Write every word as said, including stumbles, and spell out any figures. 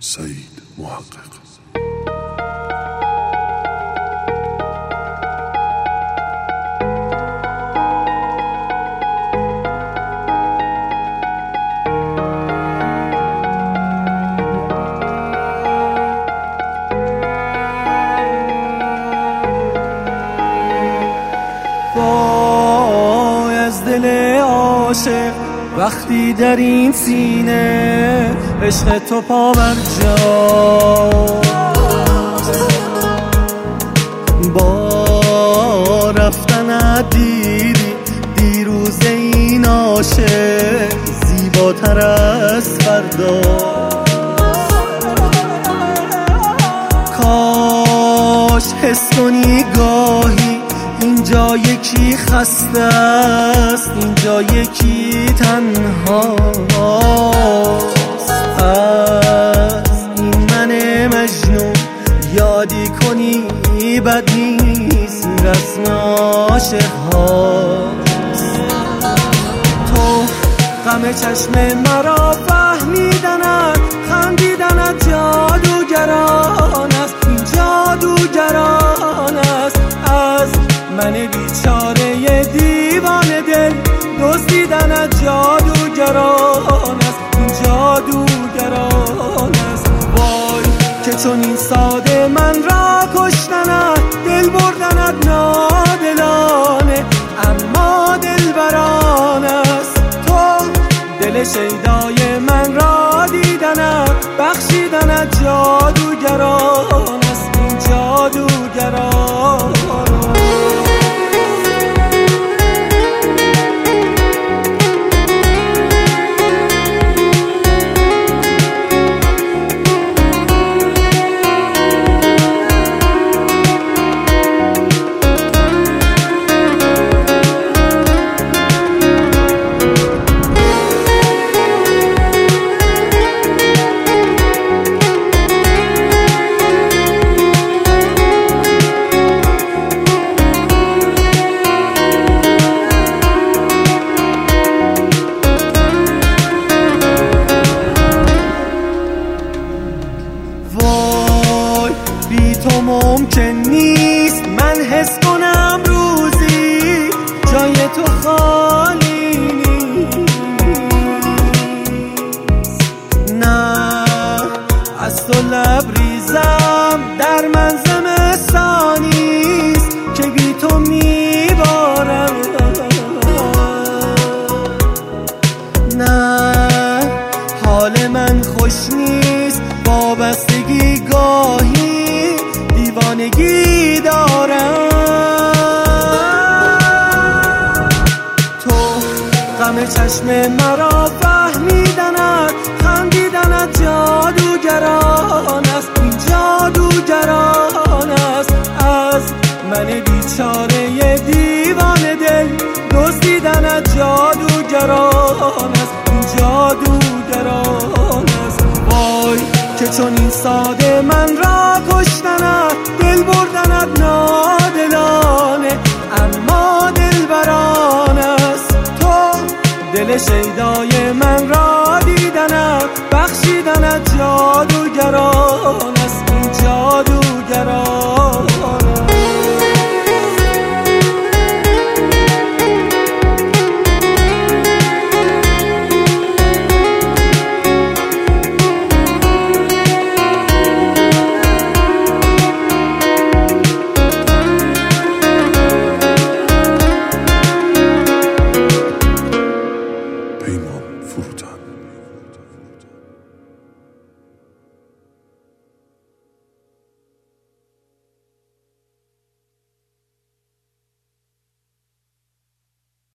سعید محقق. وای از دل عاشق وقتی در این سینه عشق تو پا بر جاست، با رفتنت دیدی دیروز این عاشق زیباتر از فردا. کاش حس کنی گاهی اینجا یکی خسته است، اینجا یکی تنهاست. از این من مجنون یادی کنی بد نیست، این رسم عاشق هاست. تو غم چشم مرا فهمیدنت، خندیدنت جادوگران است، این جادوگران است. از من بیچاره دیوان دل دزدیدنت جادوگران است، این جادوگران است. وای که چون این ساده من را کشتنت، دل بردنت نادلانه اما دلبران است. تو دل شیدای من را دیدنت، بخشیدنت جادوگران است، این جادوگران. بی تو ممکن نیست من حس کنم روزی جای تو خالی نیست. نه از تو لبریزم در من زمستانیست که بی تو میبارم. نه حال من خوش نیست، وابستگی گاهی دیوانگی دارم. تو غم چشم مرا فهمیدنت، خندیدنت جادوگران است، این جادوگران است. از من بیچاره دیوان دل دزدیدنت جادوگران است، این جادوگران است. وای که چون این ساده من را کشتنت، دل بردنت نادلانه اما دلبران است. تو دل شیدای من را دیدنت، بخشیدنت جادوگران است، این جادوگران. پیمان فروتن.